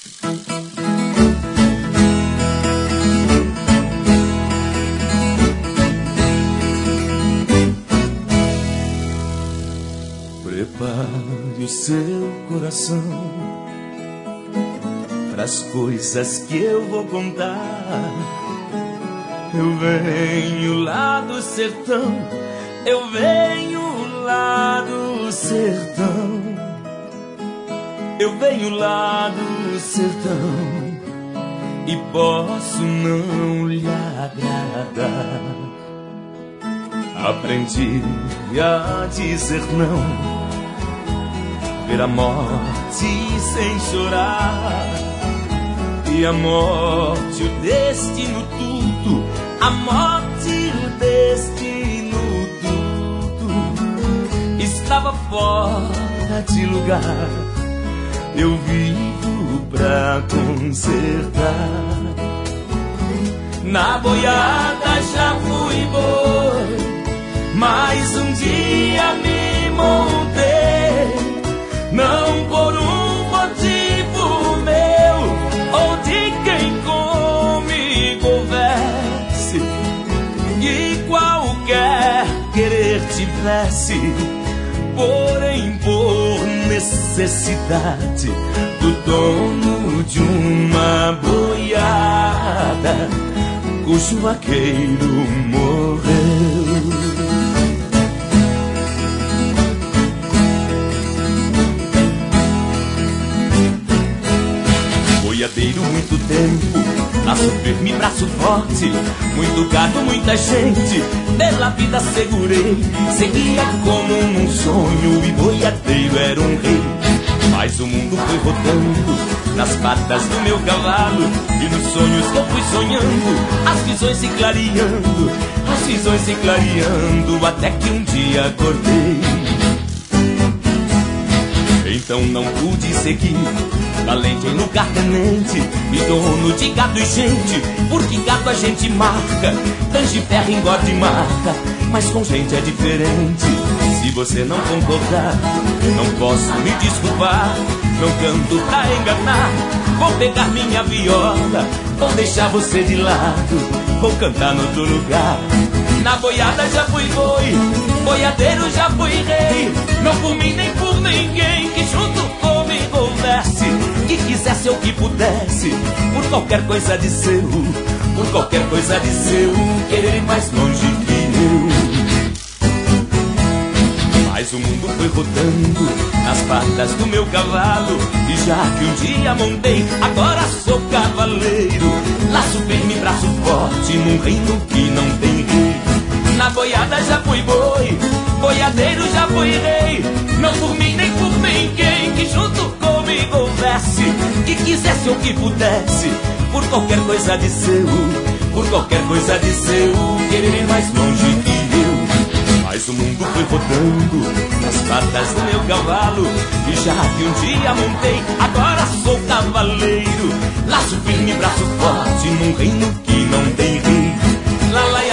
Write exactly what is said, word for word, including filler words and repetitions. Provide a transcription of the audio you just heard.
Prepare o seu coração para as coisas que eu vou contar. Eu venho lá do sertão, eu venho lá do sertão, eu venho lá do sertão e posso não lhe agradar. Aprendi a dizer não, ver a morte sem chorar, e a morte, o destino, tudo, a morte, o destino, tudo estava fora de lugar. Eu vivo pra consertar. Na boiada já fui boi, mas um dia me montei, não por um motivo meu ou de quem comigo converse, e qualquer querer tivesse, porém por necessidade do dono de uma boiada cujo vaqueiro morreu. Boiadeiro muito tempo, laço firme, braço forte, muito gado, muita gente, pela vida segurei, seguia como num sonho e boiadeiro era um rei. Mas o mundo foi rodando nas patas do meu cavalo, e nos sonhos que eu fui sonhando, as visões se clareando, as visões se clareando, até que um dia acordei. Então não pude seguir, valente em lugar tenente e dono de gado e gente, porque gado a gente marca, tange ferro, engorda e marca, mas com gente é diferente. Se você não concordar, não posso me desculpar, não canto pra enganar, vou pegar minha viola, vou deixar você de lado, vou cantar no outro lugar. Na boiada já fui boi, boiadeiro já fui rei, não por mim nem por ninguém que junto comigo houvesse, que quisesse ou que pudesse, por qualquer coisa de seu, por qualquer coisa de seu, querer ir mais longe que eu. Mas o mundo foi rodando nas patas do meu cavalo, e já que um dia montei, agora sou cavaleiro, laço firme, braço forte, num reino que não tem rei. Na boiada já fui boi, boiadeiro já fui rei, não por mim nem por ninguém que junto comigo houvesse, que quisesse ou que pudesse, por qualquer coisa de seu, por qualquer coisa de seu, querer ir mais longe que eu. Mas o mundo foi rodando nas patas do meu cavalo, e já que um dia montei, agora sou cavaleiro, laço firme, braço forte, num reino que não tem rei. Lá, lá,